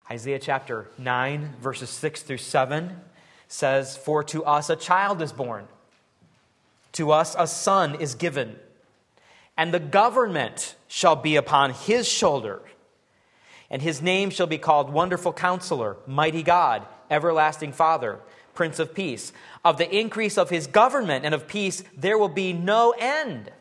Isaiah chapter 9, verses 6 through 7 says, "For to us a child is born, to us a son is given, and the government shall be upon his shoulder. And his name shall be called Wonderful Counselor, Mighty God, Everlasting Father, Prince of Peace. Of the increase of his government and of peace there will be no end.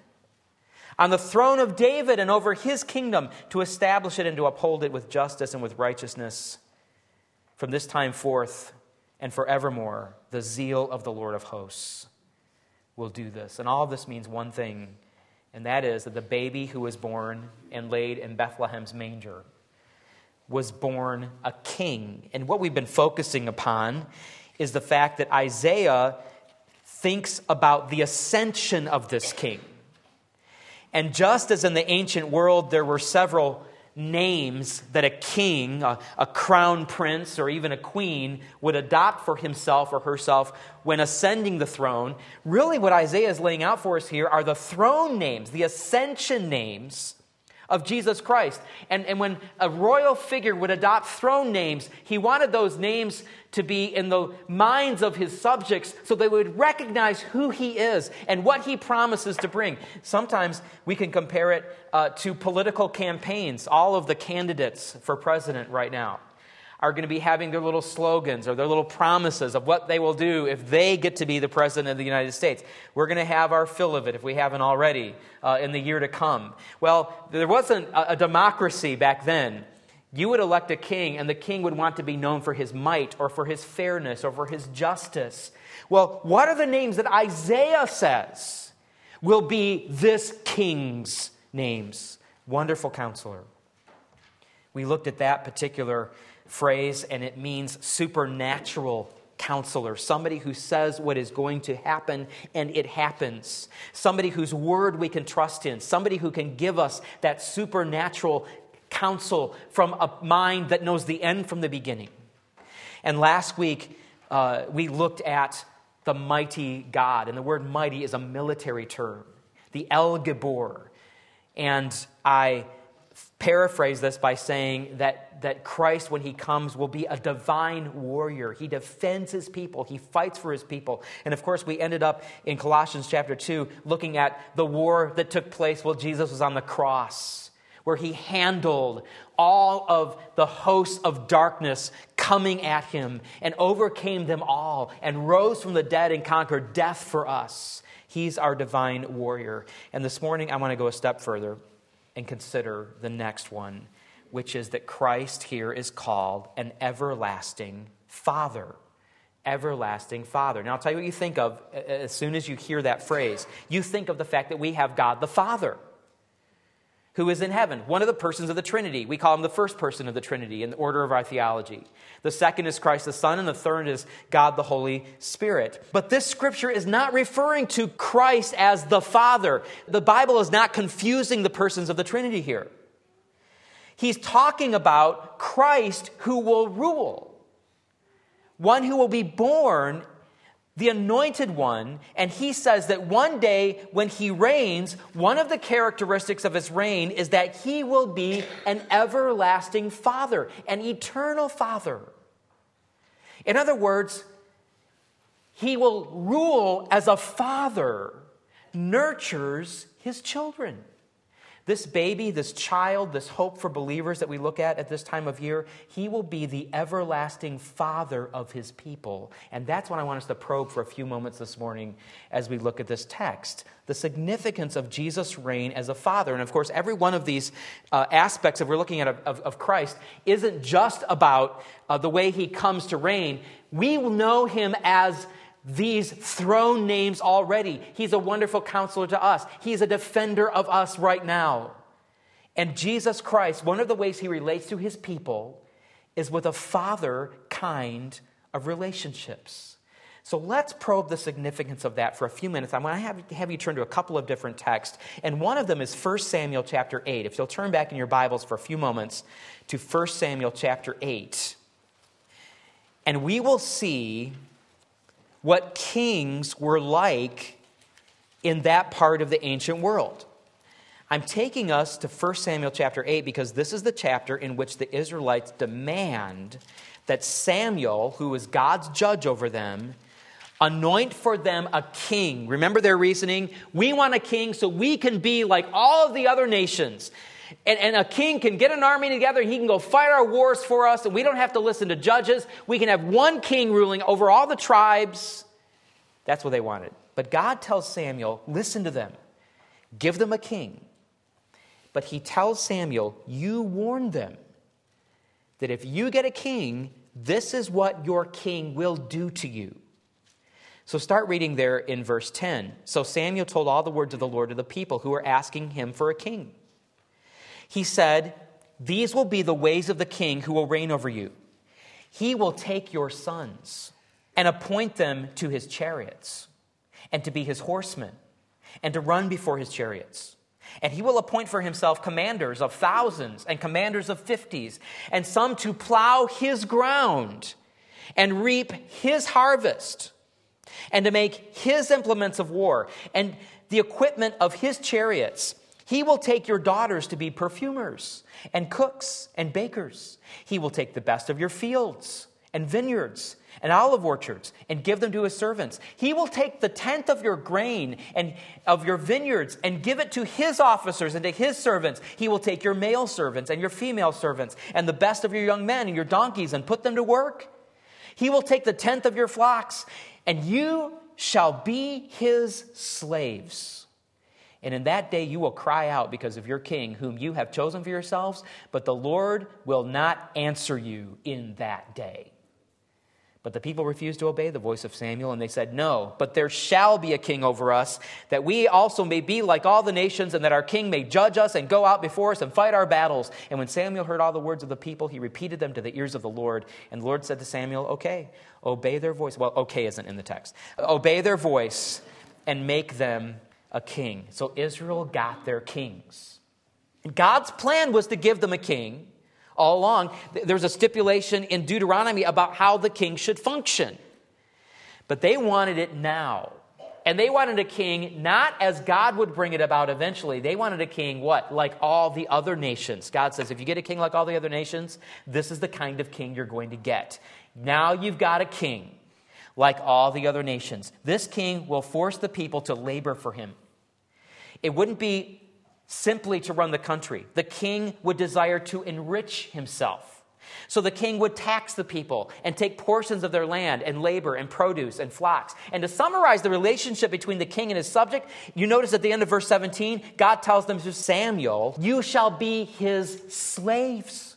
On the throne of David and over his kingdom, to establish it and to uphold it with justice and with righteousness. From this time forth and forevermore, the zeal of the Lord of hosts will do this." And all of this means one thing, and that is that the baby who was born and laid in Bethlehem's manger was born a king. And what we've been focusing upon is the fact that Isaiah thinks about the ascension of this king. And just as in the ancient world there were several names that a king, a crown prince, or even a queen would adopt for himself or herself when ascending the throne, really what Isaiah is laying out for us here are the throne names, the ascension names of Jesus Christ. And when a royal figure would adopt throne names, he wanted those names to be in the minds of his subjects so they would recognize who he is and what he promises to bring. Sometimes we can compare it to political campaigns. All of the candidates for president right now are going to be having their little slogans or their little promises of what they will do if they get to be the president of the United States. We're going to have our fill of it, if we haven't already, in the year to come. Well, there wasn't a democracy back then. You would elect a king, and the king would want to be known for his might or for his fairness or for his justice. Well, what are the names that Isaiah says will be this king's names? Wonderful Counselor. We looked at that particular phrase, and it means supernatural counselor. Somebody who says what is going to happen, and it happens. Somebody whose word we can trust in. Somebody who can give us that supernatural counsel from a mind that knows the end from the beginning. And last week, we looked at the mighty God. And the word mighty is a military term. The El Gibor. And I paraphrase this by saying that Christ, when he comes, will be a divine warrior. He defends his people. He fights for his people. And of course, we ended up in Colossians chapter 2 looking at the war that took place while Jesus was on the cross, where he handled all of the hosts of darkness coming at him and overcame them all and rose from the dead and conquered death for us. He's our divine warrior. And this morning, I want to go a step further and consider the next one, which is that Christ here is called an everlasting Father. Everlasting Father. Now, I'll tell you what you think of as soon as you hear that phrase. You think of the fact that we have God the Father, who is in heaven, one of the persons of the Trinity. We call him the first person of the Trinity in the order of our theology. The second is Christ the Son, and the third is God the Holy Spirit. But this scripture is not referring to Christ as the Father. The Bible is not confusing the persons of the Trinity here. He's talking about Christ who will rule, one who will be born, the anointed one, and he says that one day when he reigns, one of the characteristics of his reign is that he will be an everlasting Father, an eternal Father. In other words, he will rule as a father nurtures his children. This baby, this child, this hope for believers that we look at this time of year, he will be the everlasting Father of his people. And that's what I want us to probe for a few moments this morning as we look at this text. The significance of Jesus' reign as a father. And of course, every one of these aspects that we're looking at of Christ isn't just about the way he comes to reign. We will know him as these throne names already. He's a wonderful counselor to us. He's a defender of us right now. And Jesus Christ, one of the ways he relates to his people is with a father kind of relationships. So let's probe the significance of that for a few minutes. I'm going to have you turn to a couple of different texts. And one of them is 1 Samuel chapter 8. If you'll turn back in your Bibles for a few moments to 1 Samuel chapter 8. And we will see what kings were like in that part of the ancient world. I'm taking us to 1 Samuel chapter 8 because this is the chapter in which the Israelites demand that Samuel, who is God's judge over them, anoint for them a king. Remember their reasoning? We want a king so we can be like all of the other nations. And a king can get an army together, he can go fight our wars for us, and we don't have to listen to judges. We can have one king ruling over all the tribes. That's what they wanted. But God tells Samuel, listen to them. Give them a king. But he tells Samuel, you warn them that if you get a king, this is what your king will do to you. So start reading there in verse 10. So Samuel told all the words of the Lord to the people who were asking him for a king. He said, these will be the ways of the king who will reign over you. He will take your sons and appoint them to his chariots and to be his horsemen and to run before his chariots. And he will appoint for himself commanders of thousands and commanders of 50s, and some to plow his ground and reap his harvest, and to make his implements of war and the equipment of his chariots. He will take your daughters to be perfumers and cooks and bakers. He will take the best of your fields and vineyards and olive orchards and give them to his servants. He will take the tenth of your grain and of your vineyards and give it to his officers and to his servants. He will take your male servants and your female servants and the best of your young men and your donkeys and put them to work. He will take the tenth of your flocks, and you shall be his slaves. And in that day you will cry out because of your king, whom you have chosen for yourselves, but the Lord will not answer you in that day. But the people refused to obey the voice of Samuel, and they said, no, but there shall be a king over us, that we also may be like all the nations, and that our king may judge us and go out before us and fight our battles. And when Samuel heard all the words of the people, he repeated them to the ears of the Lord. And the Lord said to Samuel, okay, obey their voice. Well, okay isn't in the text. Obey their voice and make them a king. So Israel got their kings. And God's plan was to give them a king. All along, there's a stipulation in Deuteronomy about how the king should function. But they wanted it now. And they wanted a king not as God would bring it about eventually. They wanted a king, what? Like all the other nations. God says, if you get a king like all the other nations, this is the kind of king you're going to get. Now you've got a king like all the other nations. This king will force the people to labor for him. It wouldn't be simply to run the country. The king would desire to enrich himself. So the king would tax the people and take portions of their land and labor and produce and flocks. And to summarize the relationship between the king and his subject, you notice at the end of verse 17, God tells them to Samuel, you shall be his slaves.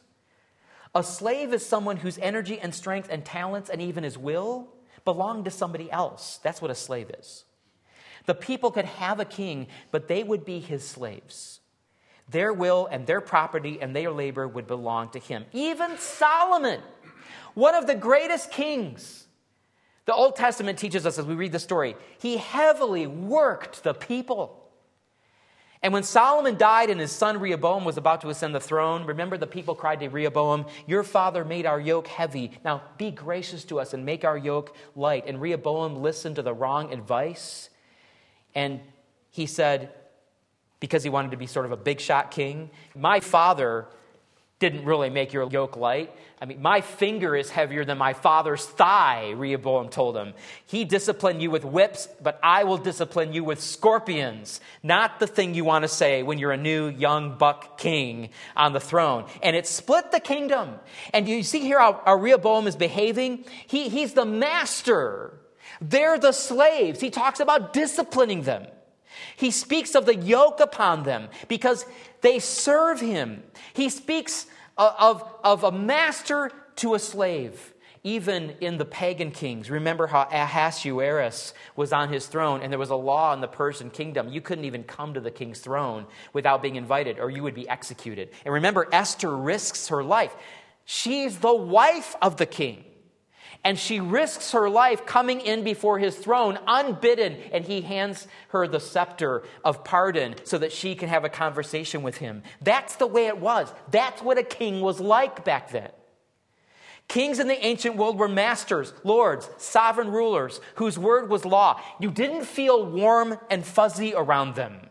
A slave is someone whose energy and strength and talents and even his will belong to somebody else. That's what a slave is. The people could have a king, but they would be his slaves. Their will and their property and their labor would belong to him. Even Solomon, one of the greatest kings, the Old Testament teaches us as we read the story, he heavily worked the people. And when Solomon died and his son Rehoboam was about to ascend the throne, remember the people cried to Rehoboam, your father made our yoke heavy. Now be gracious to us and make our yoke light. And Rehoboam listened to the wrong advice. And he said, because he wanted to be sort of a big shot king, my father didn't really make your yoke light. I mean, my finger is heavier than my father's thigh, Rehoboam told him. He disciplined you with whips, but I will discipline you with scorpions. Not the thing you want to say when you're a new young buck king on the throne. And it split the kingdom. And you see here how Rehoboam is behaving? He's the master. They're the slaves. He talks about disciplining them. He speaks of the yoke upon them because they serve him. He speaks of a master to a slave. Even in the pagan kings, remember how Ahasuerus was on his throne and there was a law in the Persian kingdom. You couldn't even come to the king's throne without being invited or you would be executed. And remember, Esther risks her life. She's the wife of the king. And she risks her life coming in before his throne unbidden. And he hands her the scepter of pardon so that she can have a conversation with him. That's the way it was. That's what a king was like back then. Kings in the ancient world were masters, lords, sovereign rulers whose word was law. You didn't feel warm and fuzzy around them.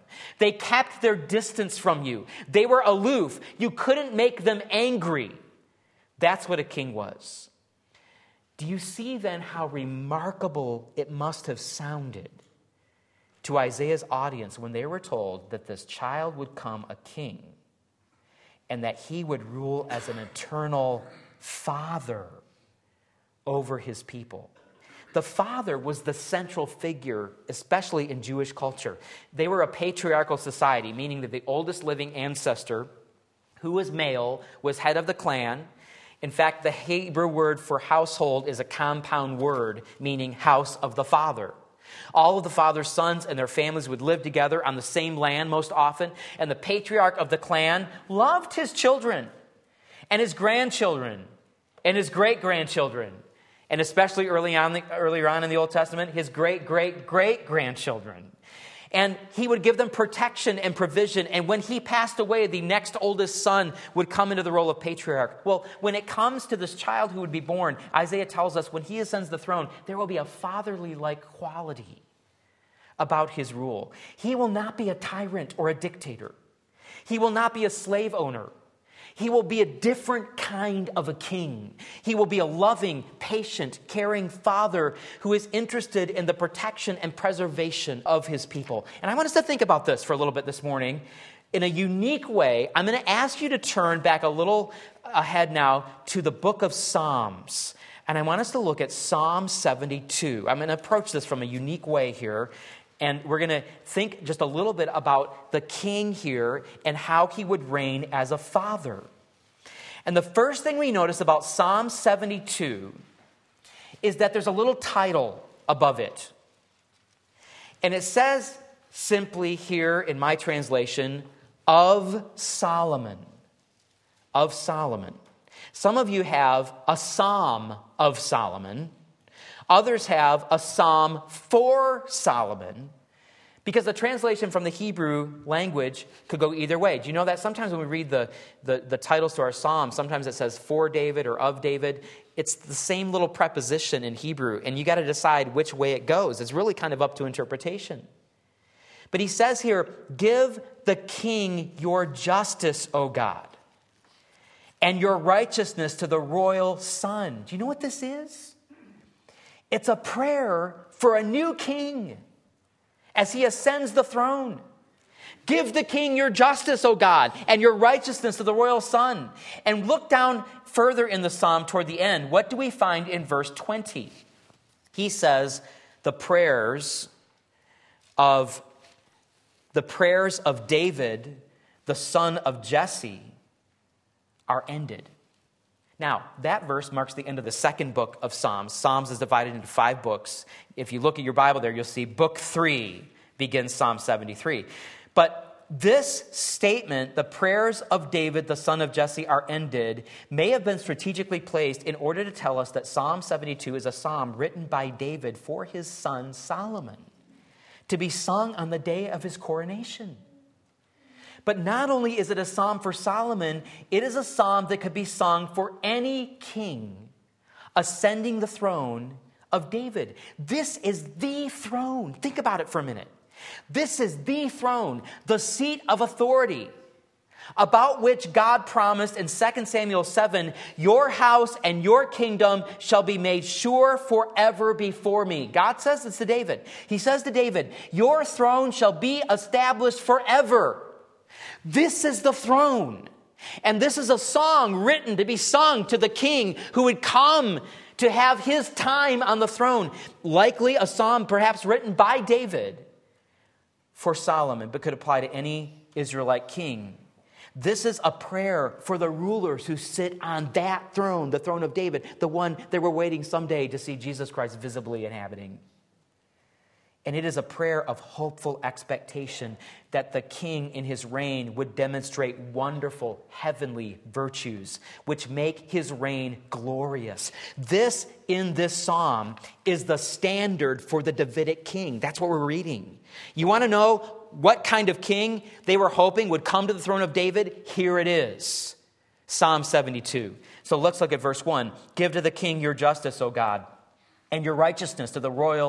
They kept their distance from you. They were aloof. You couldn't make them angry. That's what a king was. Do you see then how remarkable it must have sounded to Isaiah's audience when they were told that this child would come a king and that he would rule as an eternal father over his people? The father was the central figure, especially in Jewish culture. They were a patriarchal society, meaning that the oldest living ancestor, who was male, was head of the clan. In fact, the Hebrew word for household is a compound word, meaning house of the father. All of the father's sons and their families would live together on the same land most often, and the patriarch of the clan loved his children and his grandchildren and his great-grandchildren, and especially earlier on in the Old Testament, his great-great-great-grandchildren. And he would give them protection and provision. And when he passed away, the next oldest son would come into the role of patriarch. Well, when it comes to this child who would be born, Isaiah tells us when he ascends the throne, there will be a fatherly-like quality about his rule. He will not be a tyrant or a dictator. He will not be a slave owner. He will be a different kind of a king. He will be a loving, patient, caring father who is interested in the protection and preservation of his people. And I want us to think about this for a little bit this morning. In a unique way, I'm going to ask you to turn back a little ahead now to the book of Psalms. And I want us to look at Psalm 72. I'm going to approach this from a unique way here. And we're going to think just a little bit about the king here and how he would reign as a father. And the first thing we notice about Psalm 72 is that there's a little title above it. And it says simply here in my translation, of Solomon. Of Solomon. Some of you have a Psalm of Solomon. Others have a psalm for Solomon, because the translation from the Hebrew language could go either way. Do you know that sometimes when we read the titles to our psalms, sometimes it says for David or of David. It's the same little preposition in Hebrew, and you got to decide which way it goes. It's really kind of up to interpretation. But he says here, give the king your justice, O God, and your righteousness to the royal son. Do you know what this is? It's a prayer for a new king as he ascends the throne. Give the king your justice, O God, and your righteousness to the royal son. And look down further in the psalm toward the end. What do we find in verse 20? He says, the prayers of David, the son of Jesse, are ended. Now, that verse marks the end of the second book of Psalms. Psalms is divided into 5 books. If you look at your Bible there, you'll see book 3 begins Psalm 73. But this statement, the prayers of David, the son of Jesse, are ended, may have been strategically placed in order to tell us that Psalm 72 is a psalm written by David for his son Solomon, to be sung on the day of his coronation. But not only is it a psalm for Solomon, it is a psalm that could be sung for any king ascending the throne of David. This is the throne. Think about it for a minute. This is the throne, the seat of authority, about which God promised in 2 Samuel 7, your house and your kingdom shall be made sure forever before me. God says this to David. He says to David, your throne shall be established forever. This is the throne. And this is a song written to be sung to the king who would come to have his time on the throne. Likely a psalm perhaps written by David for Solomon, but could apply to any Israelite king. This is a prayer for the rulers who sit on that throne, the throne of David, the one they were waiting someday to see Jesus Christ visibly inhabiting. And it is a prayer of hopeful expectation that the king in his reign would demonstrate wonderful heavenly virtues, which make his reign glorious. This, in this psalm, is the standard for the Davidic king. That's what we're reading. You want to know what kind of king they were hoping would come to the throne of David? Here it is. Psalm 72. So let's look at verse 1. Give to the king your justice, O God, and your righteousness to the royal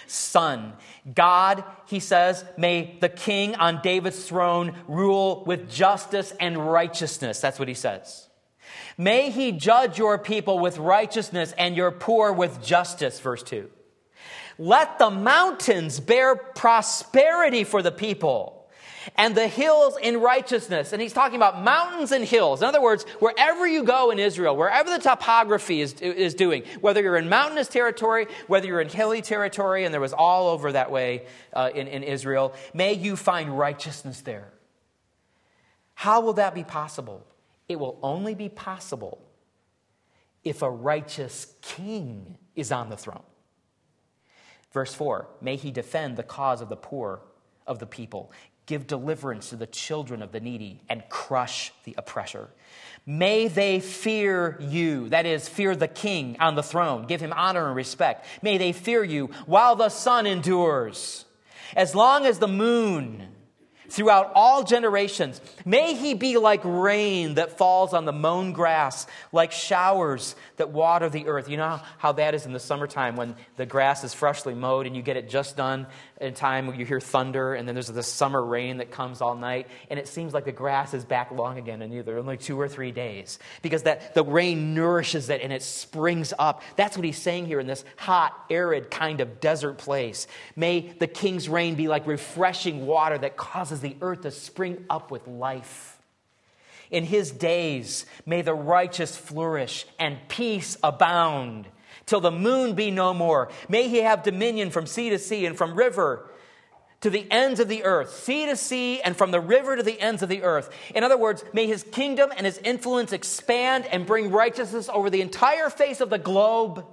son. God, he says, may the king on David's throne rule with justice and righteousness. That's what he says. May he judge your people with righteousness and your poor with justice, verse 2. Let the mountains bear prosperity for the people, and the hills in righteousness. And he's talking about mountains and hills. In other words, wherever you go in Israel, wherever the topography is doing, whether you're in mountainous territory, whether you're in hilly territory, and there was all over that way in Israel, may you find righteousness there. How will that be possible? It will only be possible if a righteous king is on the throne. Verse 4, may he defend the cause of the poor of the people, give deliverance to the children of the needy, and crush the oppressor. May they fear you, that is, fear the king on the throne, give him honor and respect. May they fear you while the sun endures, as long as the moon, throughout all generations. May he be like rain that falls on the mown grass, like showers that water the earth. You know how that is in the summertime when the grass is freshly mowed and you get it just done in time when you hear thunder, and then there's this summer rain that comes all night, and it seems like the grass is back long again in either only 2 or 3 days, because the rain nourishes it and it springs up. That's what he's saying here in this hot, arid kind of desert place. May the king's reign be like refreshing water that causes the earth to spring up with life. In his days, may the righteous flourish and peace abound till the moon be no more. May he have dominion from sea to sea and from river to the ends of the earth, sea to sea and from the river to the ends of the earth. In other words, may his kingdom and his influence expand and bring righteousness over the entire face of the globe.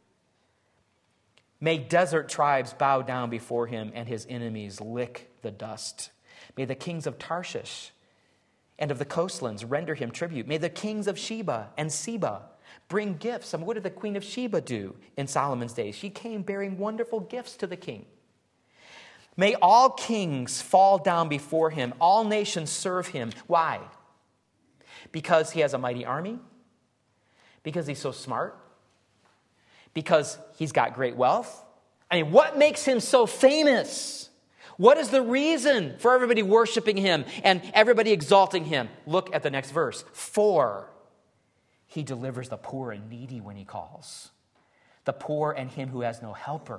May desert tribes bow down before him and his enemies lick the dust. May the kings of Tarshish and of the coastlands render him tribute. May the kings of Sheba and Seba bring gifts. And what did the queen of Sheba do in Solomon's days? She came bearing wonderful gifts to the king. May all kings fall down before him. All nations serve him. Why? Because he has a mighty army? Because he's so smart? Because he's got great wealth? I mean, what makes him so famous? What is the reason for everybody worshiping him and everybody exalting him? Look at the next verse. For he delivers the poor and needy when he calls, the poor and him who has no helper.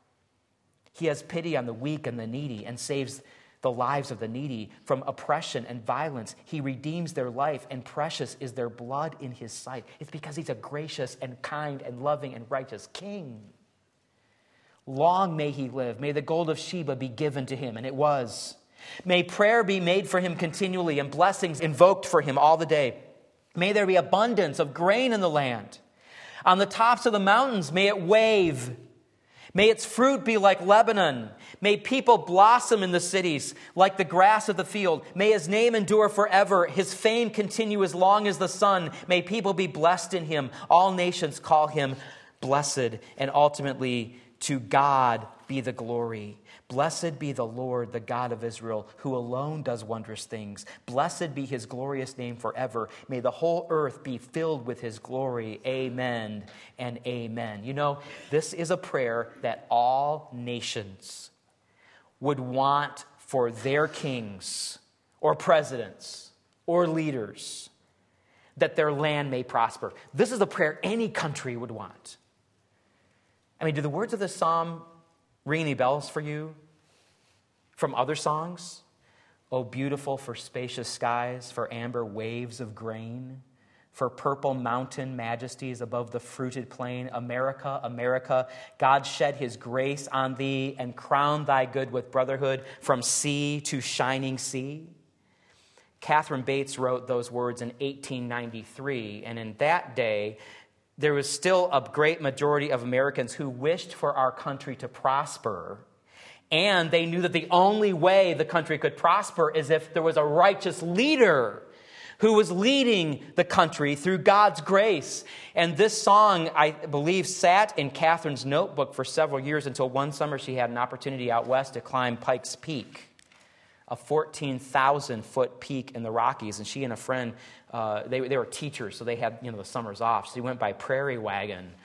He has pity on the weak and the needy and saves the lives of the needy from oppression and violence. He redeems their life, and precious is their blood in his sight. It's because he's a gracious and kind and loving and righteous king. Long may he live. May the gold of Sheba be given to him. And it was. May prayer be made for him continually and blessings invoked for him all the day. May there be abundance of grain in the land. On the tops of the mountains, may it wave. May its fruit be like Lebanon. May people blossom in the cities like the grass of the field. May his name endure forever. His fame continue as long as the sun. May people be blessed in him. All nations call him blessed. And ultimately, to God be the glory. Blessed be the Lord, the God of Israel, who alone does wondrous things. Blessed be his glorious name forever. May the whole earth be filled with his glory. Amen and amen. You know, this is a prayer that all nations would want for their kings or presidents or leaders, that their land may prosper. This is a prayer any country would want. I mean, do the words of this psalm ring any bells for you from other songs? Oh, beautiful for spacious skies, for amber waves of grain, for purple mountain majesties above the fruited plain. America, America, God shed his grace on thee and crowned thy good with brotherhood from sea to shining sea. Catherine Bates wrote those words in 1893, and in that day, there was still a great majority of Americans who wished for our country to prosper, and they knew that the only way the country could prosper is if there was a righteous leader who was leading the country through God's grace. And this song, I believe, sat in Catherine's notebook for several years until one summer she had an opportunity out west to climb Pikes Peak, a 14,000-foot peak in the Rockies. And she and a friend, they were teachers, so they had the summers off. So they went by prairie wagon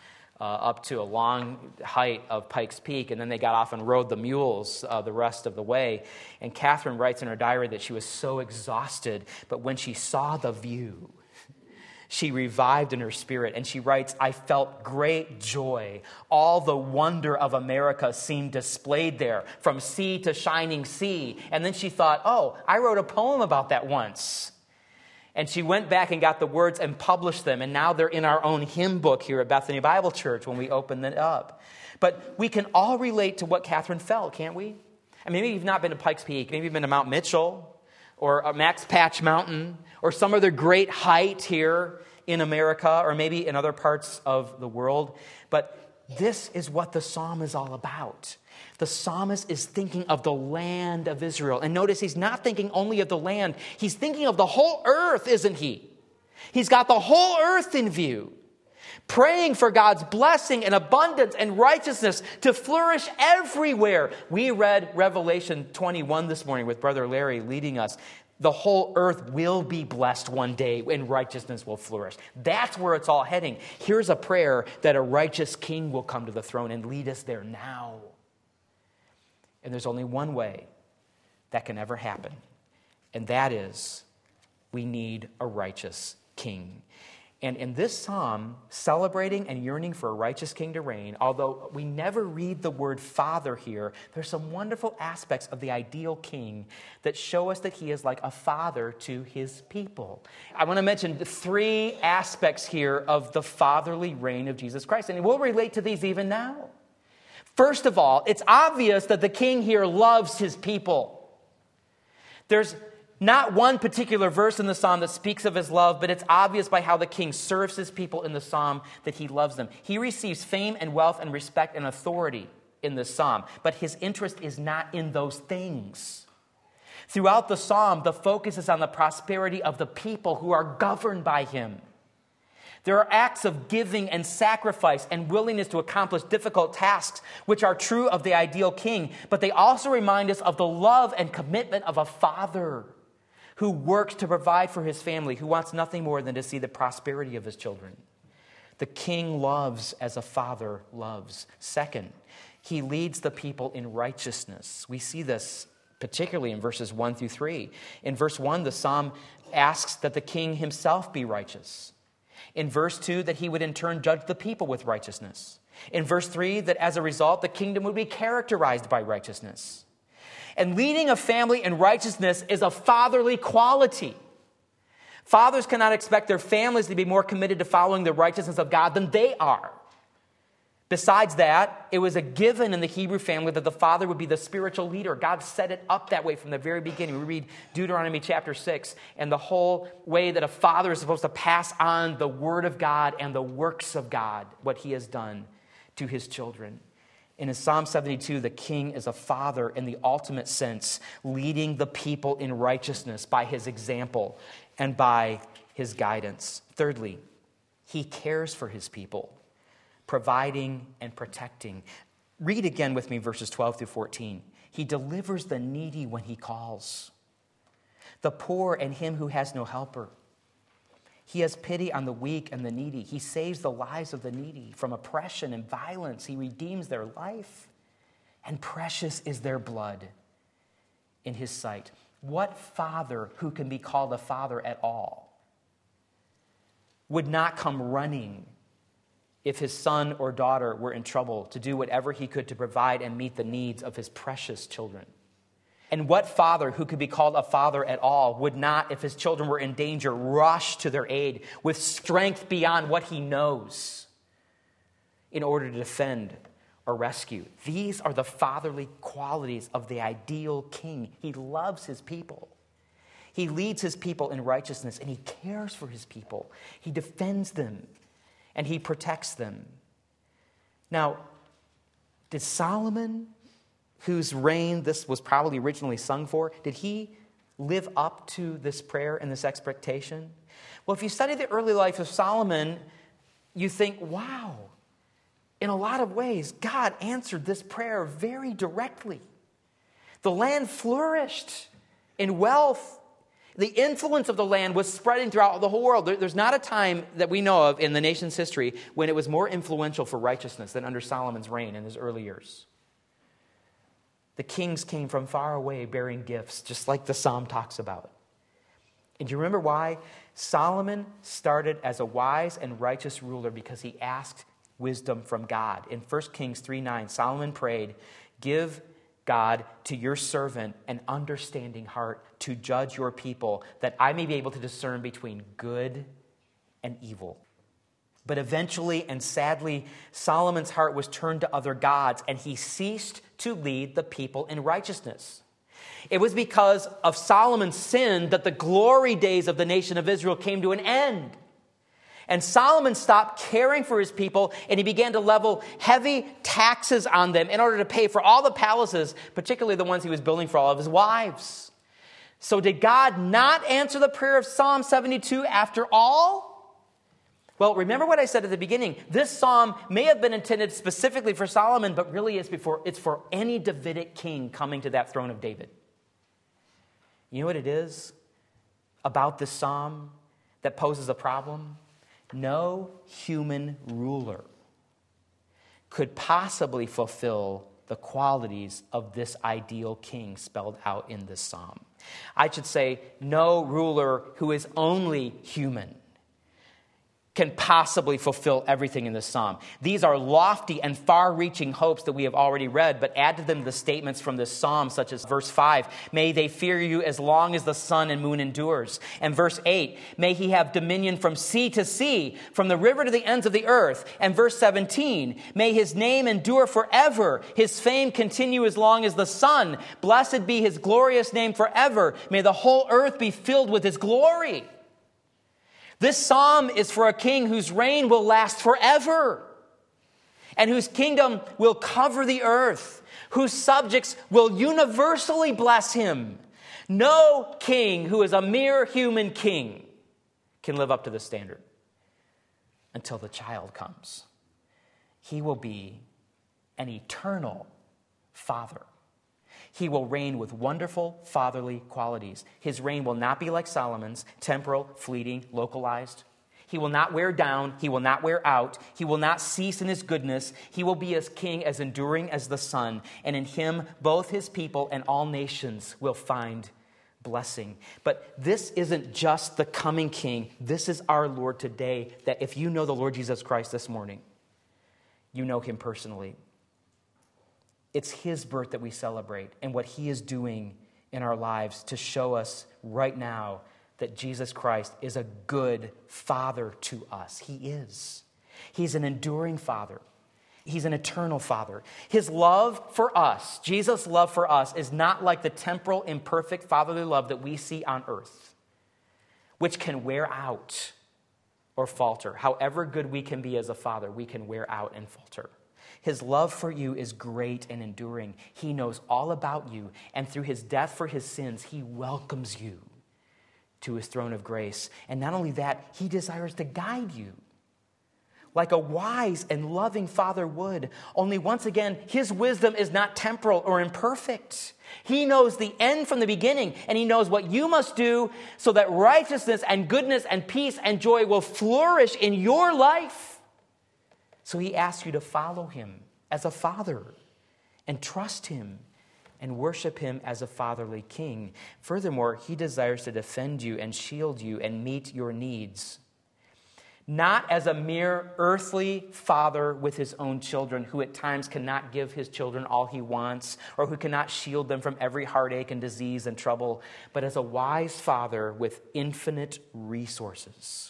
up to a long height of Pikes Peak, and then they got off and rode the mules the rest of the way. And Catherine writes in her diary that she was so exhausted, but when she saw the view, she revived in her spirit, and she writes, "I felt great joy. All the wonder of America seemed displayed there, from sea to shining sea." And then she thought, oh, I wrote a poem about that once. And she went back and got the words and published them. And now they're in our own hymn book here at Bethany Bible Church when we open it up. But we can all relate to what Catherine felt, can't we? And maybe you've not been to Pikes Peak. Maybe you've been to Mount Mitchell or Max Patch Mountain or some other great height here in America or maybe in other parts of the world. But this is what the psalm is all about. The psalmist is thinking of the land of Israel. And notice he's not thinking only of the land. He's thinking of the whole earth, isn't he? He's got the whole earth in view. Praying for God's blessing and abundance and righteousness to flourish everywhere. We read Revelation 21 this morning with Brother Larry leading us. The whole earth will be blessed one day and righteousness will flourish. That's where it's all heading. Here's a prayer that a righteous king will come to the throne and lead us there now. And there's only one way that can ever happen, and that is we need a righteous king. And in this psalm, celebrating and yearning for a righteous king to reign, although we never read the word father here, there's some wonderful aspects of the ideal king that show us that he is like a father to his people. I want to mention 3 aspects here of the fatherly reign of Jesus Christ, and we'll relate to these even now. First of all, it's obvious that the king here loves his people. There's not one particular verse in the psalm that speaks of his love, but it's obvious by how the king serves his people in the psalm that he loves them. He receives fame and wealth and respect and authority in this psalm, but his interest is not in those things. Throughout the psalm, the focus is on the prosperity of the people who are governed by him. There are acts of giving and sacrifice and willingness to accomplish difficult tasks, which are true of the ideal king, but they also remind us of the love and commitment of a father who works to provide for his family, who wants nothing more than to see the prosperity of his children. The king loves as a father loves. Second, he leads the people in righteousness. We see this particularly in verses 1 through 3. In verse 1, the psalm asks that the king himself be righteous. In verse 2, that he would in turn judge the people with righteousness. In verse 3, that as a result, the kingdom would be characterized by righteousness. And leading a family in righteousness is a fatherly quality. Fathers cannot expect their families to be more committed to following the righteousness of God than they are. Besides that, it was a given in the Hebrew family that the father would be the spiritual leader. God set it up that way from the very beginning. We read Deuteronomy chapter 6, and the whole way that a father is supposed to pass on the word of God and the works of God, what he has done to his children. And in Psalm 72, the king is a father in the ultimate sense, leading the people in righteousness by his example and by his guidance. Thirdly, he cares for his people, providing and protecting. Read again with me verses 12 through 14. He delivers the needy when he calls, the poor and him who has no helper. He has pity on the weak and the needy. He saves the lives of the needy from oppression and violence. He redeems their life, and precious is their blood in his sight. What father who can be called a father at all would not come running if his son or daughter were in trouble to do whatever he could to provide and meet the needs of his precious children? And what father who could be called a father at all would not, if his children were in danger, rush to their aid with strength beyond what he knows in order to defend or rescue? These are the fatherly qualities of the ideal king. He loves his people. He leads his people in righteousness, and he cares for his people. He defends them, and he protects them. Now, did Solomon, whose reign this was probably originally sung for, did he live up to this prayer and this expectation? Well, if you study the early life of Solomon, you think, wow, in a lot of ways, God answered this prayer very directly. The land flourished in wealth, The influence of the land was spreading throughout the whole world. There's not a time that we know of in the nation's history when it was more influential for righteousness than under Solomon's reign in his early years. The kings came from far away bearing gifts, just like the psalm talks about. And do you remember why? Solomon started as a wise and righteous ruler because he asked wisdom from God. In 1 Kings 3:9, Solomon prayed, "Give God, to your servant an understanding heart to judge your people, that I may be able to discern between good and evil." But eventually and sadly, Solomon's heart was turned to other gods, and he ceased to lead the people in righteousness. It was because of Solomon's sin that the glory days of the nation of Israel came to an end. And Solomon stopped caring for his people, and he began to level heavy taxes on them in order to pay for all the palaces, particularly the ones he was building for all of his wives. So did God not answer the prayer of Psalm 72 after all? Well, remember what I said at the beginning. This psalm may have been intended specifically for Solomon, but really it's for any Davidic king coming to that throne of David. You know what it is about this psalm that poses a problem? No human ruler could possibly fulfill the qualities of this ideal king spelled out in this psalm. I should say, no ruler who is only human can possibly fulfill everything in this psalm. These are lofty and far-reaching hopes that we have already read, but add to them the statements from this psalm, such as verse 5, "May they fear you as long as the sun and moon endures." And verse 8, "May he have dominion from sea to sea, from the river to the ends of the earth." And verse 17, "May his name endure forever, his fame continue as long as the sun. Blessed be his glorious name forever. May the whole earth be filled with his glory." This psalm is for a king whose reign will last forever and whose kingdom will cover the earth, whose subjects will universally bless him. No king who is a mere human king can live up to this standard until the child comes. He will be an eternal father. He will reign with wonderful fatherly qualities. His reign will not be like Solomon's, temporal, fleeting, localized. He will not wear down. He will not wear out. He will not cease in his goodness. He will be as king, as enduring as the sun. And in him, both his people and all nations will find blessing. But this isn't just the coming king. This is our Lord today, that if you know the Lord Jesus Christ this morning, you know him personally. It's his birth that we celebrate and what he is doing in our lives to show us right now that Jesus Christ is a good father to us. He is. He's an enduring father. He's an eternal father. His love for us, Jesus' love for us, is not like the temporal, imperfect fatherly love that we see on earth, which can wear out or falter. However good we can be as a father, we can wear out and falter. His love for you is great and enduring. He knows all about you, and through his death for his sins, he welcomes you to his throne of grace. And not only that, he desires to guide you like a wise and loving father would. Only once again, his wisdom is not temporal or imperfect. He knows the end from the beginning, and he knows what you must do so that righteousness and goodness and peace and joy will flourish in your life. So he asks you to follow him as a father and trust him and worship him as a fatherly king. Furthermore, he desires to defend you and shield you and meet your needs. Not as a mere earthly father with his own children who at times cannot give his children all he wants or who cannot shield them from every heartache and disease and trouble, but as a wise father with infinite resources,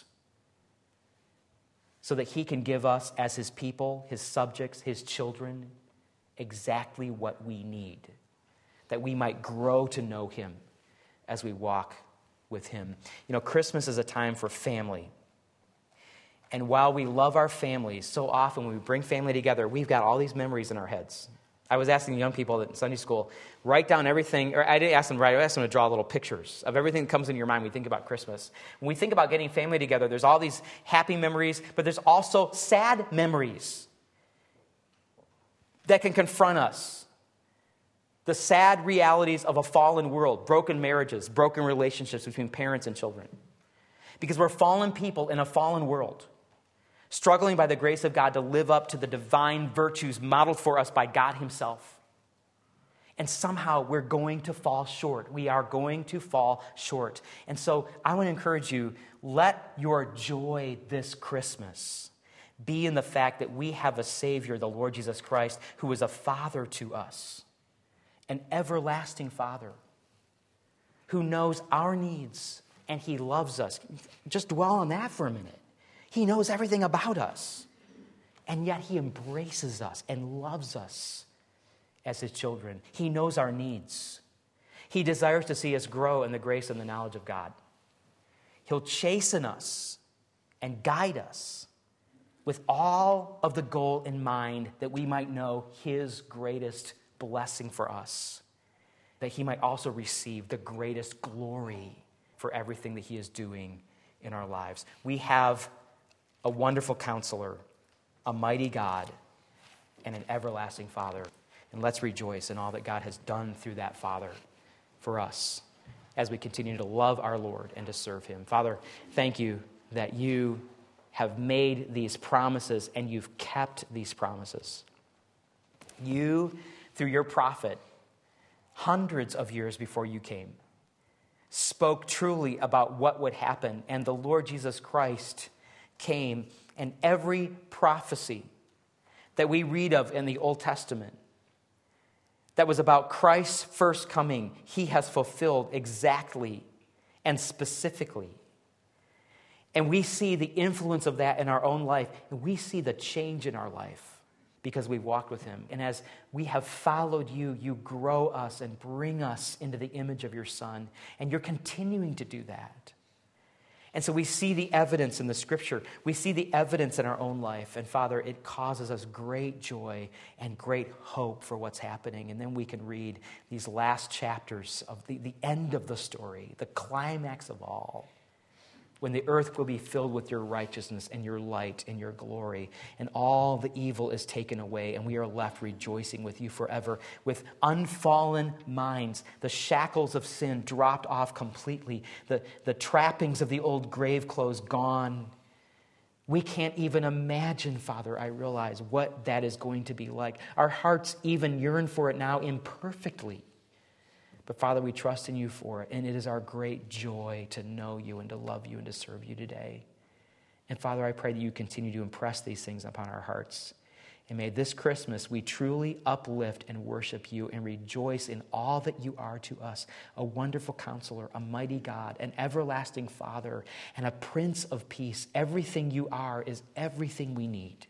so that he can give us as his people, his subjects, his children, exactly what we need, that we might grow to know him as we walk with him. You know, Christmas is a time for family. And while we love our families, so often when we bring family together, we've got all these memories in our heads. I was asking young people in Sunday school, write down everything, or I didn't ask them to write, I asked them to draw little pictures of everything that comes into your mind when you think about Christmas. When we think about getting family together, there's all these happy memories, but there's also sad memories that can confront us. the sad realities of a fallen world, broken marriages, broken relationships between parents and children. Because we're fallen people in a fallen world, struggling by the grace of God to live up to the divine virtues modeled for us by God himself. And somehow we're going to fall short. We are going to fall short. And so I want to encourage you, let your joy this Christmas be in the fact that we have a Savior, the Lord Jesus Christ, who is a Father to us, an everlasting Father, who knows our needs and he loves us. Just dwell on that for a minute. He knows everything about us, and yet he embraces us and loves us as his children. He knows our needs. He desires to see us grow in the grace and the knowledge of God. He'll chasten us and guide us with all of the goal in mind that we might know his greatest blessing for us, that he might also receive the greatest glory for everything that he is doing in our lives. We have a wonderful counselor, a mighty God, and an everlasting Father. And let's rejoice in all that God has done through that Father for us as we continue to love our Lord and to serve him. Father, thank you that you have made these promises and you've kept these promises. You, through your prophet, hundreds of years before you came, spoke truly about what would happen, and the Lord Jesus Christ came, and every prophecy that we read of in the Old Testament that was about Christ's first coming, he has fulfilled exactly and specifically. And we see the influence of that in our own life, and we see the change in our life because we've walked with him. And as we have followed you, you grow us and bring us into the image of your Son, and you're continuing to do that. And so we see the evidence in the Scripture. We see the evidence in our own life. And Father, it causes us great joy and great hope for what's happening. And then we can read these last chapters of the end of the story, the climax of all, when the earth will be filled with your righteousness and your light and your glory, and all the evil is taken away, and we are left rejoicing with you forever, with unfallen minds, the shackles of sin dropped off completely, the trappings of the old grave clothes gone. We can't even imagine, Father, I realize, what that is going to be like. Our hearts even yearn for it now imperfectly. But Father, we trust in you for it, and it is our great joy to know you and to love you and to serve you today. And Father, I pray that you continue to impress these things upon our hearts. And may this Christmas we truly uplift and worship you and rejoice in all that you are to us, a wonderful counselor, a mighty God, an everlasting Father, and a Prince of Peace. Everything you are is everything we need.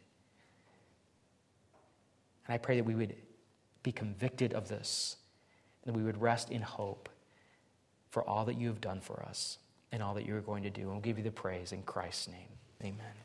And I pray that we would be convicted of this, and we would rest in hope for all that you have done for us and all that you are going to do. And we'll give you the praise in Christ's name. Amen.